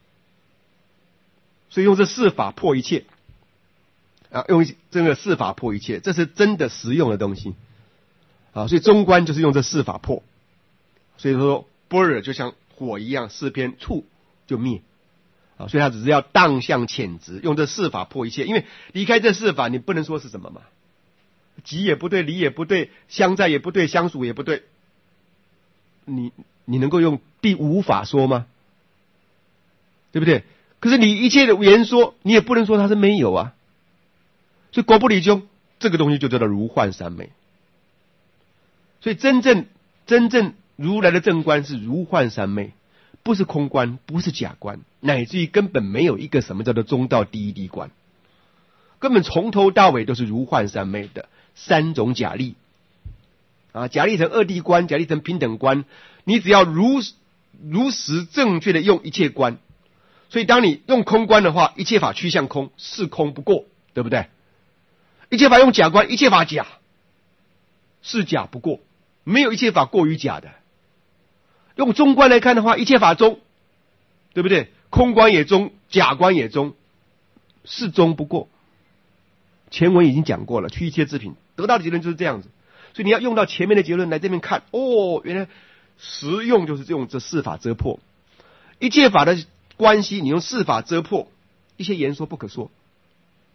Speaker 1: 所以用这四法破一切啊，用这个四法破一切，这是真的实用的东西啊。所以中观就是用这四法破。所以说般若就像火一样，四边触就灭。所以他只是要当相潜质，用这四法破一切。因为离开这四法，你不能说是什么嘛，即也不对，离也不对，相在也不对，相属也不对。你能够用第五法说吗？对不对？可是你一切的言说，你也不能说它是没有啊。所以果不离宗，这个东西就叫做如幻三昧。所以真正如来的正观是如幻三昧，不是空观，不是假观，乃至于根本没有一个什么叫做中道第一地观，根本从头到尾都是如幻三昧的三种假立啊，假立成二地观，假立成平等观，你只要如实正确的用一切观。所以当你用空观的话，一切法趋向空，是空不过，对不对？一切法用假观，一切法假，是假不过，没有一切法过于假的。用中观来看的话，一切法中，对不对？空观也中，假观也中，是中不过。前文已经讲过了，去一切之品，得到的结论就是这样子。所以你要用到前面的结论来这边看，原来实用就是用这四法遮破一切法的关系，你用四法遮破，一些言说不可说，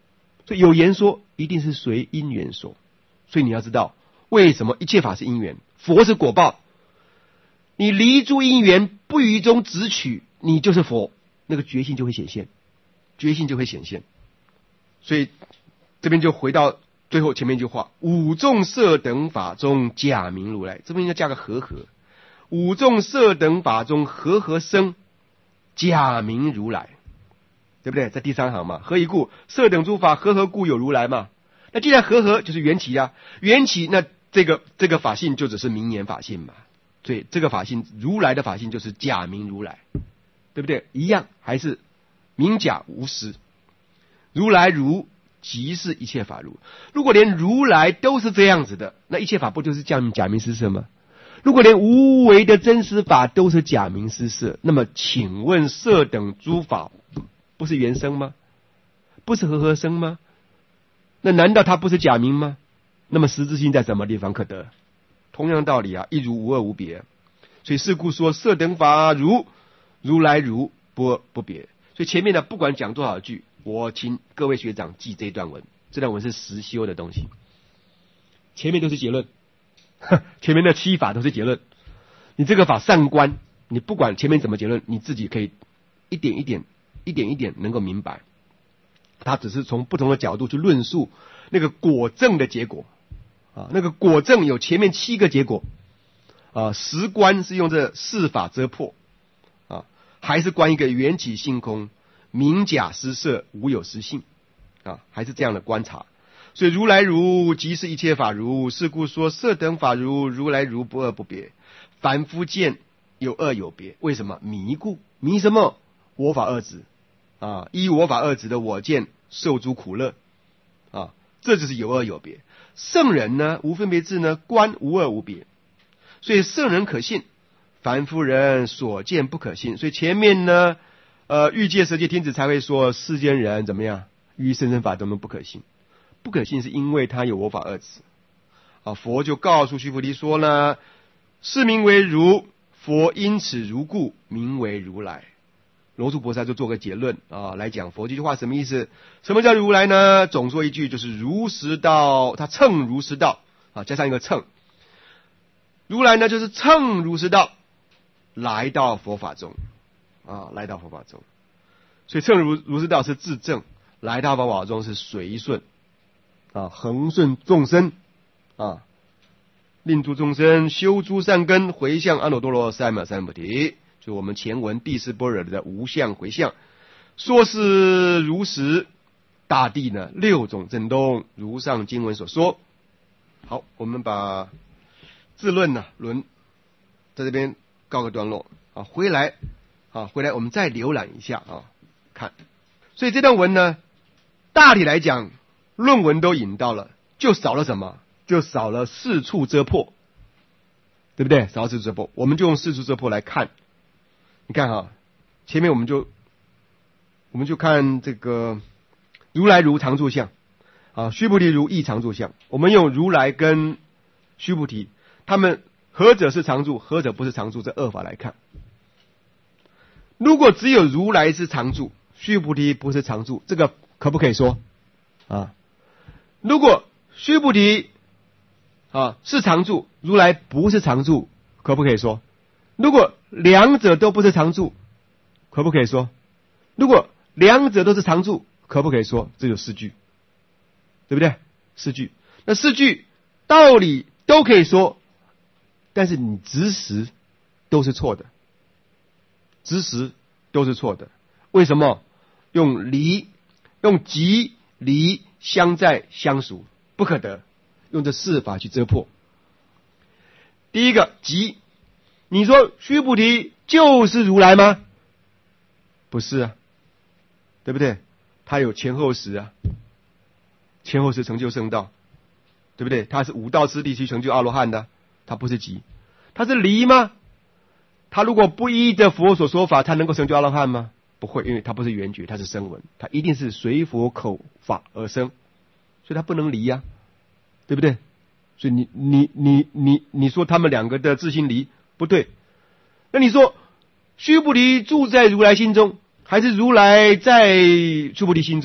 Speaker 1: 所以有言说一定是随因缘说。所以你要知道为什么一切法是因缘，佛是果报。你离诸因缘，不于中直取，你就是佛，那个觉性就会显现，觉性就会显现。所以这边就回到最后前面一句话：五众色等法中假名如来，这边应该加个和合。五众色等法中和生假名如来，对不对？在第三行嘛，何以故？色等诸法和故有如来嘛。那既然和就是缘起啊，缘起那这个法性就只是名言法性嘛，所以这个法性如来的法性就是假名如来，对不对？一样还是名假无实，如来如即是一切法如。如果连如来都是这样子的，那一切法不就是假名施设吗？如果连无为的真实法都是假名施设，那么请问色等诸法不是原生吗？不是和生吗？那难道它不是假名吗？那么实质性在什么地方可得？同样道理啊，一如无二无别。所以是故说色等法如来如不别。所以前面呢不管讲多少句，我请各位学长记这段文，这段文是实修的东西，前面都是结论，前面的七法都是结论。你这个法上观，你不管前面怎么结论，你自己可以一点一点能够明白。他只是从不同的角度去论述那个果证的结果啊，那个果证有前面7个结果啊，实观是用这4法遮破啊，还是观一个缘起性空，名假施设，无有实性啊，还是这样的观察。所以如来如即是一切法如，是故说色等法如来如不二不别。凡夫见有二有别，为什么？迷故。迷什么？我法二执啊，依我法二执的我见受诸苦乐啊，这就是有二有别。圣人呢，无分别智呢，观无二无别，所以圣人可信，凡夫人所见不可信。所以前面呢，欲界、色界、天子才会说世间人怎么样，于生生法中不可信。不可信是因为他有我法二执啊。佛就告诉须菩提说呢，是名为如，佛因此如故名为如来。罗素菩萨就做个结论啊，来讲佛这句话什么意思？什么叫如来呢？总说一句就是如实道，他乘如实道啊，加上一个乘。如来呢，就是乘如实道来到佛法中啊，来到佛法中。所以乘如实道是自证，来到佛法中是随顺啊，恒顺众生啊，令诸众生修诸善根，回向阿耨多罗三藐三菩提。就我们前文第四般若的无相回向，说是如实，大地呢6种震动，如上经文所说。好，我们把自论呢论在这边告个段落啊，回来我们再浏览一下啊，看。所以这段文呢，大体来讲，论文都引到了，就少了什么？就少了四处遮破，对不对？少了四处遮破，我们就用四处遮破来看。你看哈，前面我们就看这个如来如常住相啊，须菩提如意常住相。我们用如来跟须菩提，他们何者是常住，何者不是常住，这2法来看。如果只有如来是常住，须菩提不是常住，这个可不可以说啊？如果须菩提啊是常住，如来不是常住，可不可以说？如果两者都不是常住，可不可以说？如果两者都是常住，可不可以说？这有4句，对不对？4句，那4句道理都可以说，但是你执实都是错的，执实都是错的。为什么？用即离相在相属，不可得，用这4法去遮破。第一个即，你说须菩提就是如来吗？不是啊，对不对？他有前后时啊，前后时成就圣道，对不对？他是5道次第去成就阿罗汉的，他不是即。他是离吗？他如果不依着佛所说法，他能够成就阿罗汉吗？不会，因为他不是缘觉，他是声闻，他一定是随佛口法而生，所以他不能离呀，对不对？所以你说他们2个的自心离不对，那你说须菩提住在如来心中，还是如来在须菩提心中？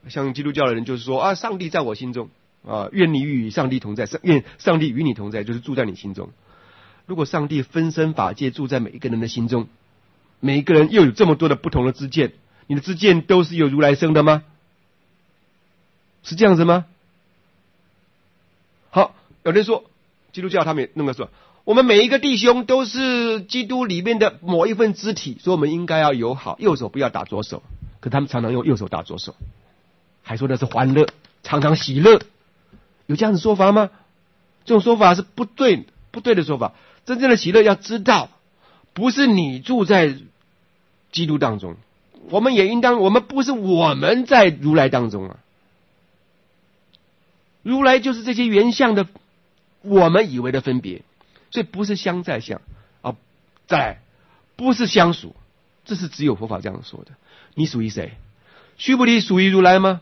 Speaker 1: 像基督教的人就是说啊，上帝在我心中啊，愿你与上帝同在，愿上帝与你同在，就是住在你心中。如果上帝分身法界住在每一个人的心中，每一个人又有这么多的不同的知见，你的知见都是由如来生的吗？是这样子吗？好，有人说基督教他们也弄个说，我们每一个弟兄都是基督里面的某一份肢体，所以我们应该要友好，右手不要打左手。可他们常常用右手打左手，还说那是欢乐，常常喜乐，有这样子说法吗？这种说法是不对的说法。真正的喜乐要知道，不是你住在基督当中，我们也应当，我们不是我们在如来当中啊。如来就是这些原相的我们以为的分别，所以不是相在相啊，再来不是相属，这是只有佛法这样说的。你属于谁？须菩提属于如来吗？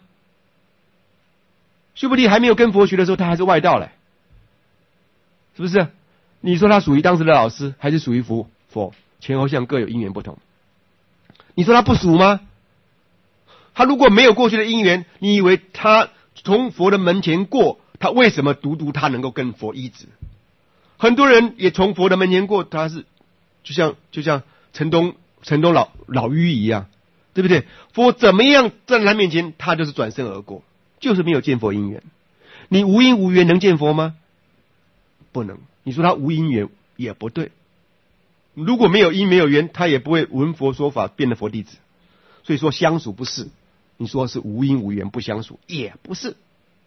Speaker 1: 须菩提还没有跟佛学的时候，他还是外道嘞，是不是？你说他属于当时的老师，还是属于佛？前后相各有因缘不同。你说他不属吗？他如果没有过去的因缘，你以为他从佛的门前过，他为什么独他能够跟佛一致？很多人也从佛的门前过，他是就像城东老妪一样，对不对？佛怎么样站在他面前，他就是转身而过，就是没有见佛因缘。你无因无缘能见佛吗？不能。你说他无因缘也不对，如果没有因没有缘，他也不会闻佛说法变得佛弟子。所以说相属不是，你说是无因无缘不相属也不是。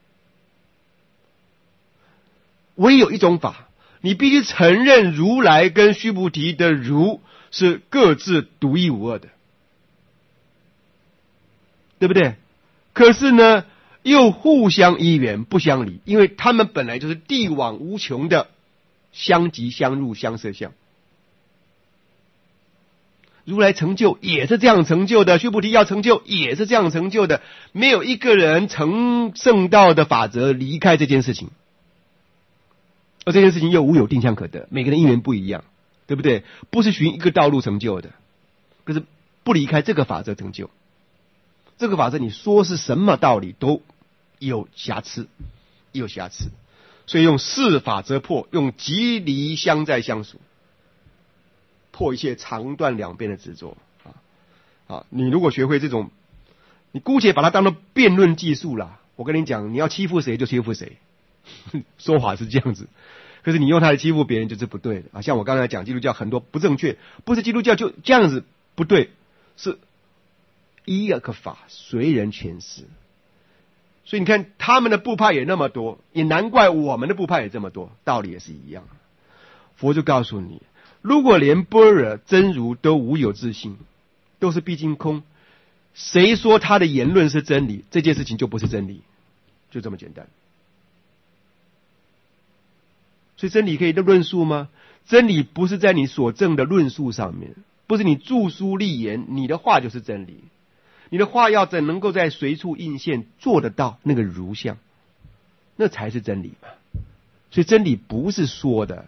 Speaker 1: 唯有一种法，你必须承认如来跟须菩提的如是各自独一无二的，对不对？可是呢又互相依缘不相离，因为他们本来就是地往无穷的相即相入相摄相。如来成就也是这样成就的，须菩提要成就也是这样成就的，没有一个人成圣道的法则离开这件事情，而这件事情又无有定向可得，每个人因缘不一样，对不对？不是循一个道路成就的，可是不离开这个法则成就。这个法则你说是什么道理都有瑕疵，所以用四法则破，用即离相在相属，破一切长断两边的执着啊！你如果学会这种，你姑且把它当作辩论技术啦。我跟你讲，你要欺负谁就欺负谁，说法是这样子。可是你用它来欺负别人就是不对的啊！像我刚才讲基督教很多不正确，不是基督教就这样子不对，是一个法随人诠释。所以你看他们的部派也那么多，也难怪我们的部派也这么多，道理也是一样。佛就告诉你，如果连般若真如都无有自性，都是毕竟空，谁说他的言论是真理，这件事情就不是真理，就这么简单。所以真理可以论述吗？真理不是在你所证的论述上面，不是你著书立言，你的话就是真理。你的话要怎能够在随处应现做得到那个如相，那才是真理嘛。所以真理不是说的，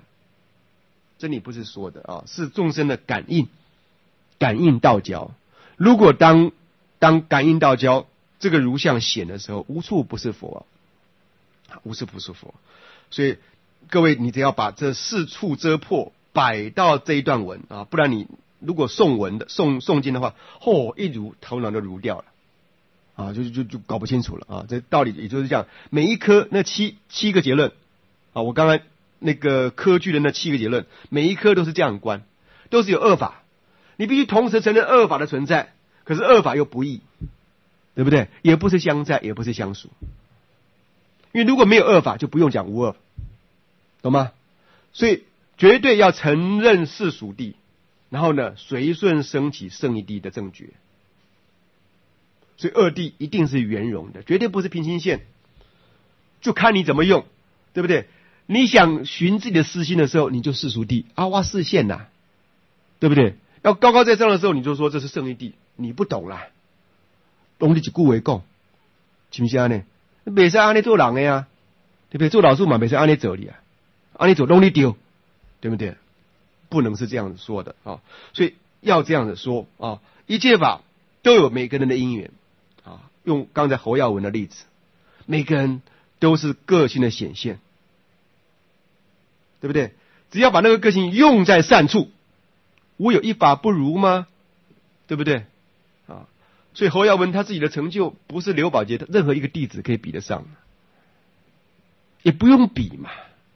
Speaker 1: 啊，是众生的感应道交。如果当感应道交这个如相显的时候，无处不是佛，无处不是佛。所以各位，你只要把这四处遮破摆到这一段文啊，不然你如果诵经的话，一如头脑就如掉了啊，就搞不清楚了啊。这道理也就是这样，每一科那七个结论啊，我刚才那个科举的那7个结论，每一科都是这样观，都是有二法，你必须同时承认二法的存在，可是二法又不异，对不对？也不是相在，也不是相属，因为如果没有二法，就不用讲无二，懂吗？所以绝对要承认世属地，然后呢，随顺升起圣一地的正觉。所以二谛一定是圆融的，绝对不是平行线，就看你怎么用，对不对？你想寻自己的私心的时候，你就世属地啊，哇视线呐，对不对？要高高在上的时候，你就说这是圣一地，你不懂啦，懂你一句为讲，是不是安尼？袂使安尼做人的呀，对不对？做老师嘛，袂使安尼做你啊，安尼做拢你丢，对不对？不能是这样子说的啊，所以要这样子说啊，一切法都有每个人的因缘啊， 用刚才侯耀文的例子，每个人都是个性的显现，对不对？只要把那个个性用在善处，我有一法不如吗？对不对？啊，所以侯耀文他自己的成就不是刘宝杰任何一个弟子可以比得上，也不用比嘛，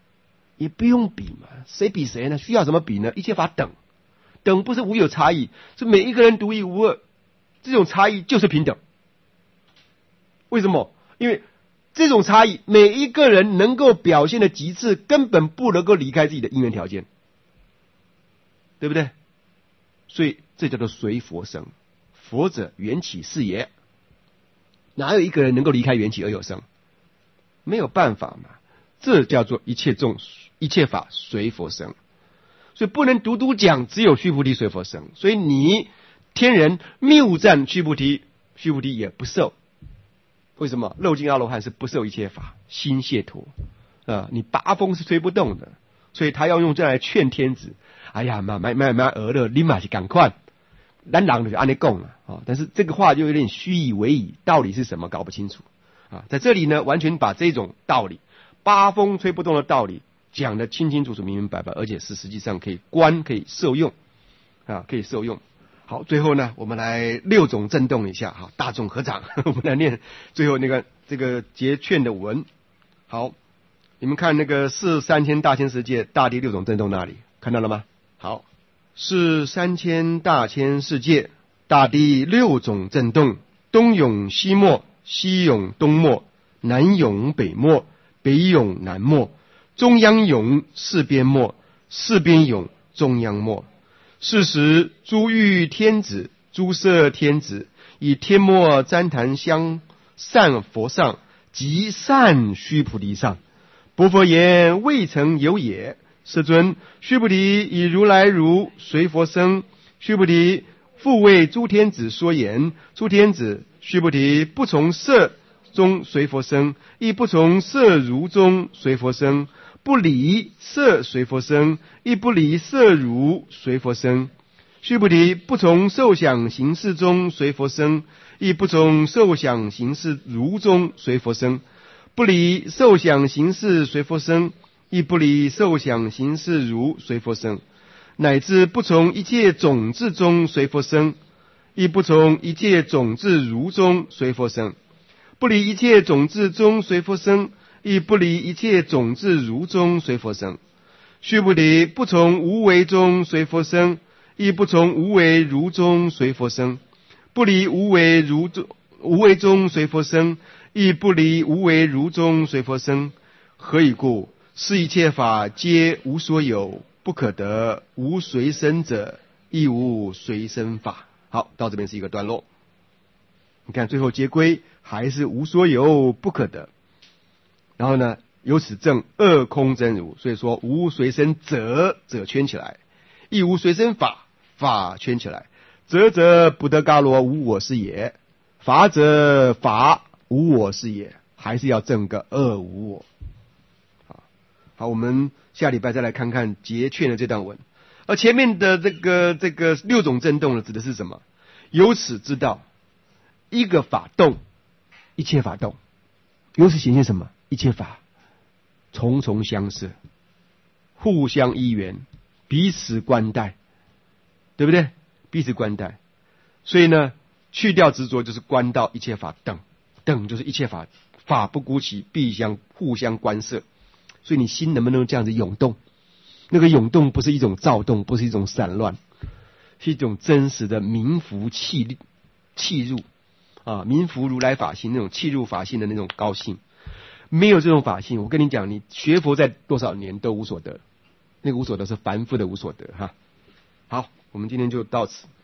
Speaker 1: 谁比谁呢？需要怎么比呢？一切法等，等不是无有差异，是每一个人独一无二，这种差异就是平等。为什么？因为这种差异，每一个人能够表现的极致，根本不能够离开自己的因缘条件，对不对？所以这叫做随佛生，佛者缘起是也。哪有一个人能够离开缘起而有生？没有办法嘛。这叫做一切法随佛生。所以不能独独讲只有须菩提随佛生。所以你天人谬赞须菩提，须菩提也不受。为什么？漏尽阿罗汉是不受一切法，心解脱你八风是吹不动的，所以他要用这来劝天子。哎呀，买鹅了，你嘛是赶快，咱人就是按你讲了啊。但是这个话就有点虚以为以，道理是什么搞不清楚啊。在这里呢，完全把这种道理，八风吹不动的道理讲得清清楚楚、明明白白，而且是实际上可以受用啊，可以受用。好，最后呢，我们来六种震动一下，好，大众合掌，我们来念最后这个结劝的文。好，你们看那个是3000大千世界大地六种震动那里看到了吗？好，是3000大千世界大地六种震动，东涌西没，西涌东没，南涌北没，北涌南没，中央涌四边没，四边涌中央没。是时诸欲天子、诸色天子以天末旃檀香散佛上，即散须菩提上。薄佛言：未曾有也。世尊，须菩提以如来如随佛生。须菩提复为诸天子说言：诸天子，须菩提不从色中随佛生，亦不从色如中随佛生，不离色随佛生，亦不离色如随佛生。须菩提不从受想行识中随佛生，亦不从受想行识如中随佛生，不离受想行识随佛生，亦不离受想行识如随佛生，乃至不从一切种子中随佛生，亦不从一切种子如中随佛生，不离一切种子中随佛生，亦不离一切种子如中随佛生。须菩提不从无为中随佛生，亦不从无为如中随佛生，不离无为中随佛生，亦不离无为如中随佛生。何以故？是一切法皆无所有，不可得，无随身者，亦无随身法。好，到这边是一个段落。你看最后结归还是无所有，不可得。然后呢，由此证二空真如。所以说无随身者圈起来，亦无随身法圈起来。则不得伽罗无我是也，法者法无我是也，还是要证个二无我。好，我们下礼拜再来看看结劝的这段文。而前面的这个六种震动呢，指的是什么？由此知道一个法动，一切法动。由此显现什么？一切法重重相摄，互相依缘，彼此关待，对不对？彼此关待。所以呢，去掉执着就是观到一切法等就是一切法不孤其必互相关摄。所以你心能不能这样子涌动？那个涌动不是一种躁动，不是一种散乱，是一种真实的明服契入啊，明服如来法性，那种契入法性的那种高兴。没有这种法性，我跟你讲，你学佛在多少年都无所得，那个无所得是凡夫的无所得哈。好，我们今天就到此。